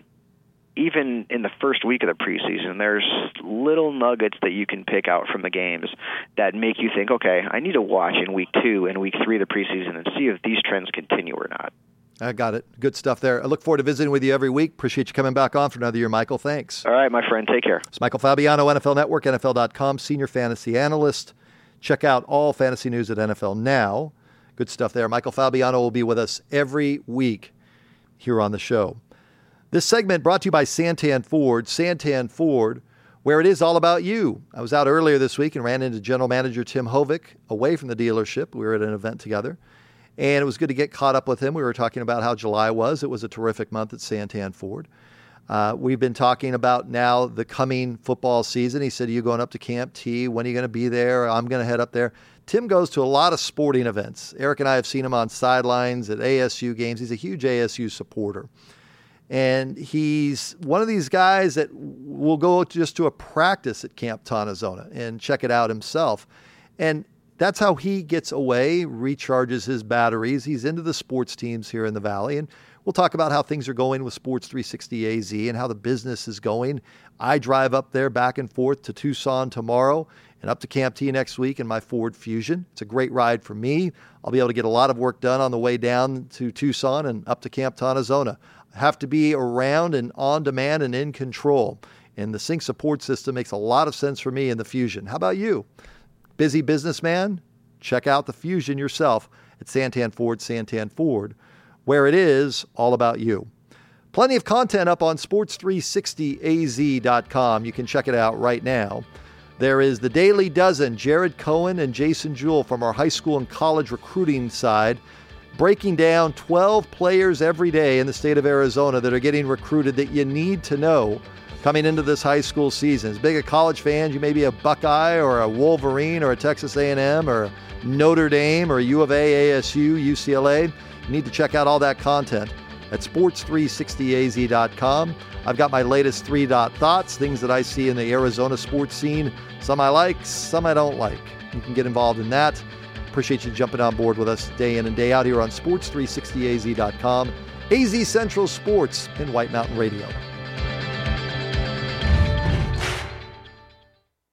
Speaker 7: even in the first week of the preseason, there's little nuggets that you can pick out from the games that make you think, okay, I need to watch in week two and week three of the preseason and see if these trends continue or not.
Speaker 1: I got it. Good stuff there. I look forward to visiting with you every week. Appreciate you coming back on for another year, Michael. Thanks.
Speaker 7: All right, my friend. Take care.
Speaker 1: It's Michael Fabiano, N F L Network, N F L dot com, senior fantasy analyst. Check out all fantasy news at N F L Now. Good stuff there. Michael Fabiano will be with us every week here on the show. This segment brought to you by Santan Ford. Santan Ford, where it is all about you. I was out earlier this week and ran into General Manager Tim Hovick away from the dealership. We were at an event together, and it was good to get caught up with him. We were talking about how July was. It was a terrific month at Santan Ford. Uh, we've been talking about now the coming football season. He said, are you going up to Camp T? When are you going to be there? I'm going to head up there. Tim goes to a lot of sporting events. Eric and I have seen him on sidelines at A S U games. He's a huge A S U supporter. And he's one of these guys that will go just to a practice at Camp Tonazona and check it out himself. And that's how he gets away, recharges his batteries. He's into the sports teams here in the Valley. And we'll talk about how things are going with Sports three sixty A Z and how the business is going. I drive up there back and forth to Tucson tomorrow and up to Camp T next week in my Ford Fusion. It's a great ride for me. I'll be able to get a lot of work done on the way down to Tucson and up to Camp Tonazona. I have to be around and on demand and in control. And the sync support system makes a lot of sense for me in the Fusion. How about you? Busy businessman? Check out the Fusion yourself at Santan Ford, Santan Ford, where it is all about you. Plenty of content up on sports three sixty A Z dot com. You can check it out right now. There is the Daily Dozen, Jared Cohen and Jason Jewell from our high school and college recruiting side, breaking down twelve players every day in the state of Arizona that are getting recruited that you need to know coming into this high school season. As big a college fan, you may be a Buckeye or a Wolverine or a Texas A and M or Notre Dame or U of A, A S U, U C L A. You need to check out all that content at sports three sixty A Z dot com. I've got my latest three-dot thoughts, things that I see in the Arizona sports scene. Some I like, some I don't like. You can get involved in that. Appreciate you jumping on board with us day in and day out here on sports three sixty A Z dot com. A Z Central Sports in White Mountain Radio.